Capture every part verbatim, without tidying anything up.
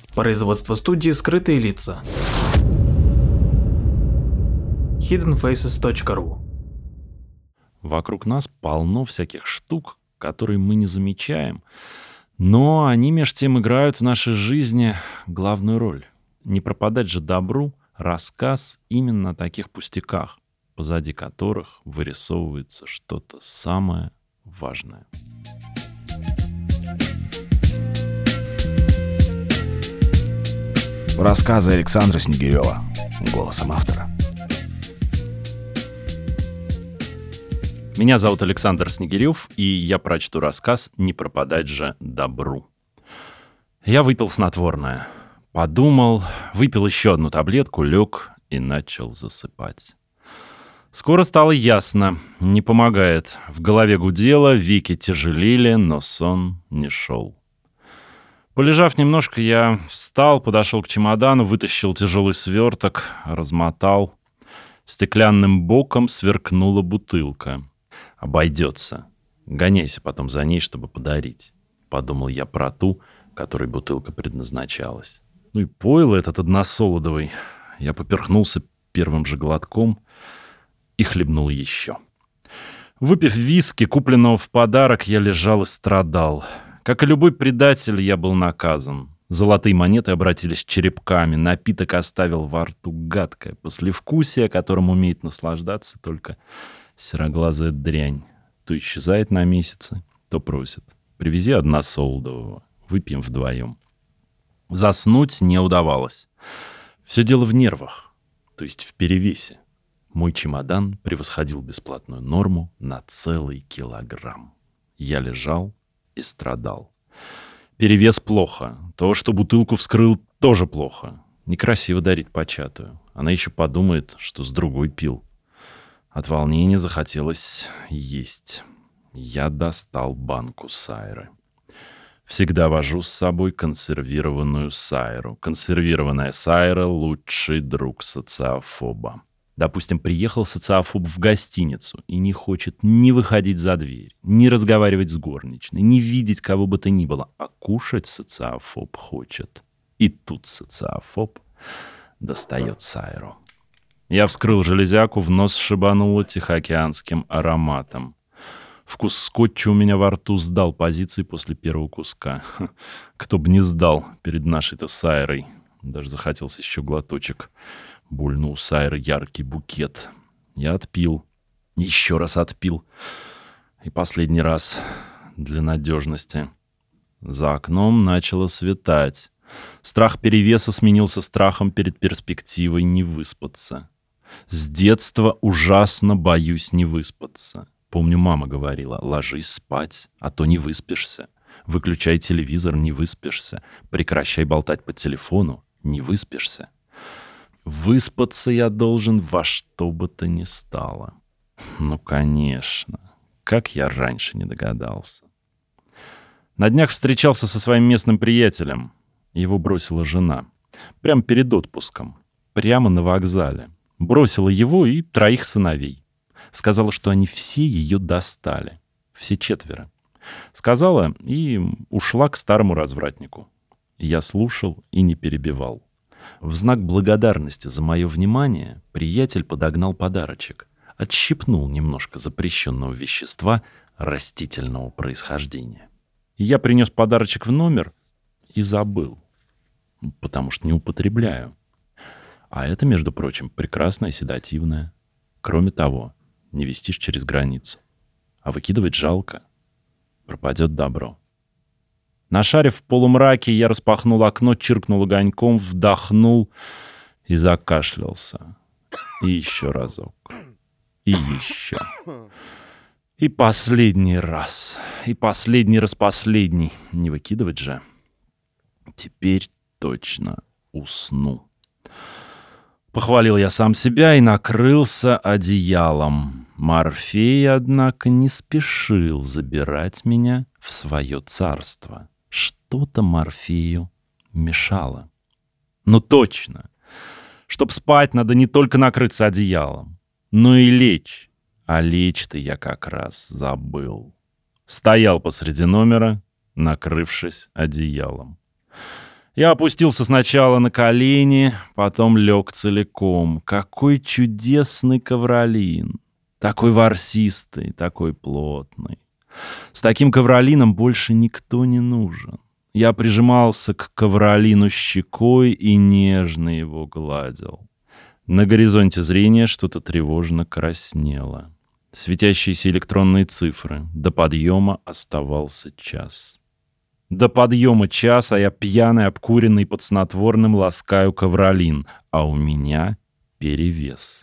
Производство студии «Скрытые лица». хидден фейсес точка ру. Вокруг нас полно всяких штук, которые мы не замечаем, но они меж тем играют в нашей жизни главную роль. Не пропадать же добру рассказ именно о таких пустяках, позади которых вырисовывается что-то самое важное. Рассказы Александра Снегирева голосом автора. Меня зовут Александр Снегирев, и я прочту рассказ «Не пропадать же добру». Я выпил снотворное. Подумал, выпил еще одну таблетку, лег и начал засыпать. Скоро стало ясно, не помогает. В голове гудело, веки тяжелели, но сон не шел. Полежав немножко, я встал, подошел к чемодану, вытащил тяжелый сверток, размотал. Стеклянным боком сверкнула бутылка. «Обойдется. Гоняйся потом за ней, чтобы подарить», — подумал я про ту, которой бутылка предназначалась. Ну и пойло этот односолодовый. Я поперхнулся первым же глотком и хлебнул еще. Выпив виски, купленного в подарок, я лежал и страдал. Как и любой предатель, я был наказан. Золотые монеты обратились черепками, напиток оставил во рту гадкое послевкусие, которым умеет наслаждаться только сероглазая дрянь. То исчезает на месяцы, то просит: привези односолодового, выпьем вдвоем. Заснуть не удавалось. Все дело в нервах, то есть в перевесе. Мой чемодан превосходил бесплатную норму на целый килограмм. Я лежал и страдал. Перевес плохо. То, что бутылку вскрыл, тоже плохо. Некрасиво дарить початую. Она еще подумает, что с другой пил. От волнения захотелось есть. Я достал банку сайры. Всегда вожу с собой консервированную сайру. Консервированная сайра — лучший друг социофоба. Допустим, приехал социофоб в гостиницу и не хочет ни выходить за дверь, ни разговаривать с горничной, ни видеть кого бы то ни было, а кушать социофоб хочет. И тут социофоб достает сайру. Я вскрыл железяку, в нос шибануло тихоокеанским ароматом. Вкус скотча у меня во рту сдал позиции после первого куска. Кто бы не сдал перед нашей-то сайрой. Даже захотелось еще глоточек. Больно у сайры яркий букет. Я отпил. Еще раз отпил. И последний раз для надежности. За окном начало светать. Страх перевеса сменился страхом перед перспективой не выспаться. С детства ужасно боюсь не выспаться. Помню, мама говорила: ложись спать, а то не выспишься. Выключай телевизор, не выспишься. Прекращай болтать по телефону, не выспишься. Выспаться я должен во что бы то ни стало. Ну, конечно. Как я раньше не догадался. На днях встречался со своим местным приятелем. Его бросила жена. Прямо перед отпуском. Прямо на вокзале. Бросила его и троих сыновей. Сказала, что они все ее достали. Все четверо. Сказала и ушла к старому развратнику. Я слушал и не перебивал. В знак благодарности за мое внимание приятель подогнал подарочек. Отщипнул немножко запрещенного вещества растительного происхождения. Я принес подарочек в номер и забыл. Потому что не употребляю. А это, между прочим, прекрасное седативное. Кроме того, не везтишь через границу. А выкидывать жалко. Пропадет добро. Нашарив в полумраке, я распахнул окно, чиркнул огоньком, вдохнул и закашлялся. И еще разок. И еще. И последний раз. И последний раз последний. Не выкидывать же. Теперь точно усну. Похвалил я сам себя и накрылся одеялом. Морфей, однако, не спешил забирать меня в свое царство. Что-то Морфею мешало. Ну точно. Чтоб спать, надо не только накрыться одеялом, но и лечь. А лечь-то я как раз забыл. Стоял посреди номера, накрывшись одеялом. Я опустился сначала на колени, потом лег целиком. Какой чудесный ковролин! Такой ворсистый, такой плотный. С таким ковролином больше никто не нужен. Я прижимался к ковролину щекой и нежно его гладил. На горизонте зрения что-то тревожно краснело. Светящиеся электронные цифры. До подъема оставался час. До подъема час, а я пьяный, обкуренный под снотворным ласкаю ковролин, а у меня перевес.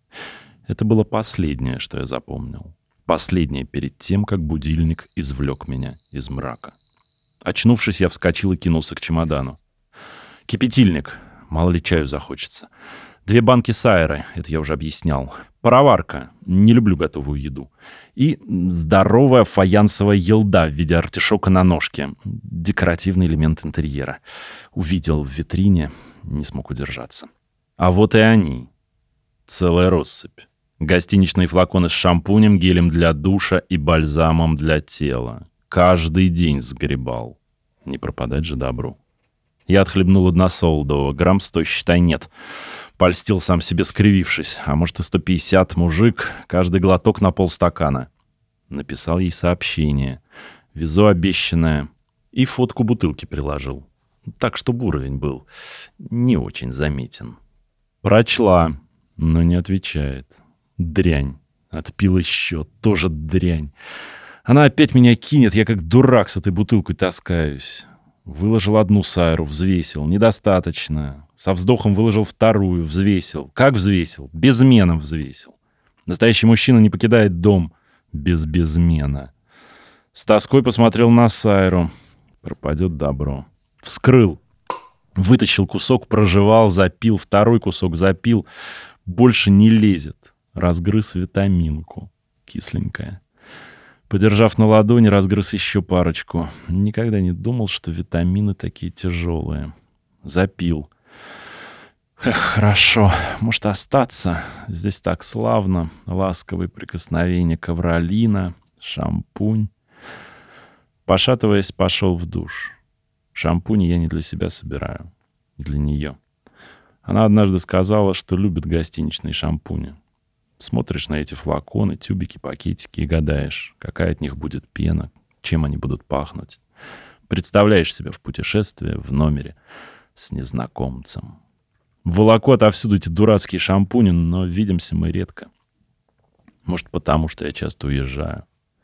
Это было последнее, что я запомнил. Последнее перед тем, как будильник извлек меня из мрака. Очнувшись, я вскочил и кинулся к чемодану. Кипятильник. Мало ли чаю захочется. Две банки сайры. Это я уже объяснял. Пароварка. Не люблю готовую еду. И здоровая фаянсовая елда в виде артишока на ножке. Декоративный элемент интерьера. Увидел в витрине, не смог удержаться. А вот и они. Целая россыпь. Гостиничные флаконы с шампунем, гелем для душа и бальзамом для тела. Каждый день сгребал. Не пропадать же добру. Я отхлебнул односолодового. Грамм сто, считай, нет. Польстил сам себе, скривившись. А может и сто пятьдесят, мужик. Каждый глоток на полстакана. Написал ей сообщение. Везу обещанное. И фотку бутылки приложил. Так, чтобы уровень был не очень заметен. Прочла, но не отвечает. Дрянь. Отпил еще. Тоже дрянь. Она опять меня кинет. Я как дурак с этой бутылкой таскаюсь. Выложил одну сайру, взвесил. Недостаточно. Со вздохом выложил вторую, взвесил. Как взвесил? Безменом взвесил. Настоящий мужчина не покидает дом без безмена. С тоской посмотрел на сайру. Пропадет добро. Вскрыл. Вытащил кусок, прожевал, запил. Второй кусок запил. Больше не лезет. Разгрыз витаминку. Кисленькая. Подержав на ладони, разгрыз еще парочку. Никогда не думал, что витамины такие тяжелые. Запил. Эх, хорошо. Может остаться? Здесь так славно. Ласковые прикосновения ковролина, шампунь. Пошатываясь, пошел в душ. Шампунь я не для себя собираю. Для нее. Она однажды сказала, что любит гостиничные шампуни. Смотришь на эти флаконы, тюбики, пакетики и гадаешь, какая от них будет пена, чем они будут пахнуть. Представляешь себя в путешествии в номере с незнакомцем. Волоку отовсюду эти дурацкие шампуни, но видимся мы редко. Может, потому что я часто уезжаю.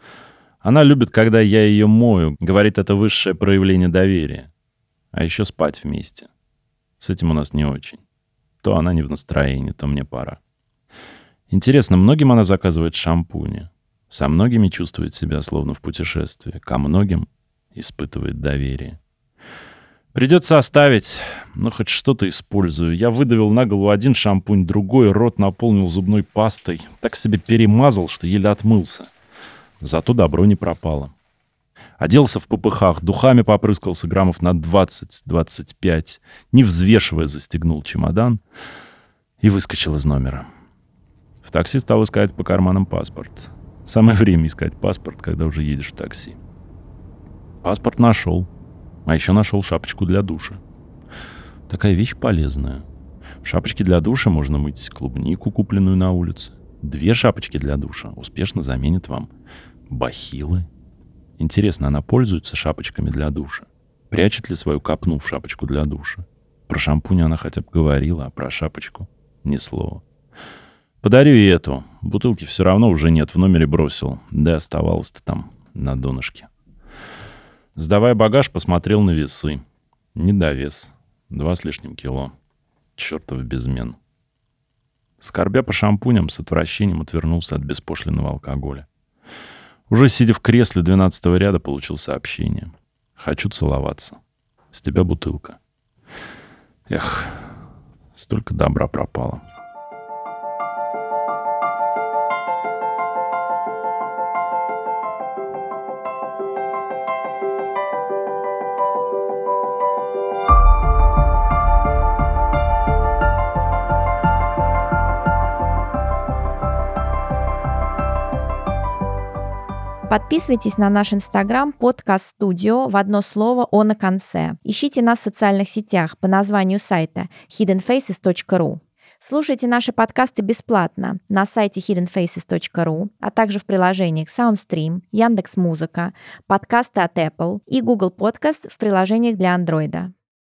Она любит, когда я ее мою. Говорит, это высшее проявление доверия. А еще спать вместе. С этим у нас не очень. То она не в настроении, то мне пора. Интересно, многим она заказывает шампуни. Со многими чувствует себя словно в путешествии. Ко многим испытывает доверие. Придется оставить, но хоть что-то использую. Я выдавил на голову один шампунь, другой рот наполнил зубной пастой. Так себе перемазал, что еле отмылся. Зато добро не пропало. Оделся в попыхах, духами попрыскался граммов на двадцать-двадцать пять. Не взвешивая, застегнул чемодан и выскочил из номера. В такси стал искать по карманам паспорт. Самое время искать паспорт, когда уже едешь в такси. Паспорт нашел. А еще нашел шапочку для душа. Такая вещь полезная. В шапочке для душа можно мыть клубнику, купленную на улице. Две шапочки для душа успешно заменят вам бахилы. Интересно, она пользуется шапочками для душа? Прячет ли свою копну в шапочку для душа? Про шампунь она хотя бы говорила, а про шапочку ни слова. Подарю ей эту. Бутылки все равно уже нет, в номере бросил. Да и оставалось-то там на донышке. Сдавая багаж, посмотрел на весы. Недовес. Два с лишним кило. Чертов безмен. Скорбя по шампуням, с отвращением отвернулся от беспошлинного алкоголя. Уже сидя в кресле двенадцатого ряда, получил сообщение. Хочу целоваться. С тебя бутылка. Эх, столько добра пропало. Подписывайтесь на наш инстаграм подкаст студио в одно слово «О» на конце. Ищите нас в социальных сетях по названию сайта hidden faces точка ru. Слушайте наши подкасты бесплатно на сайте hidden faces точка ru, а также в приложениях SoundStream, Яндекс.Музыка, подкасты от Apple и Google Podcast в приложениях для Android.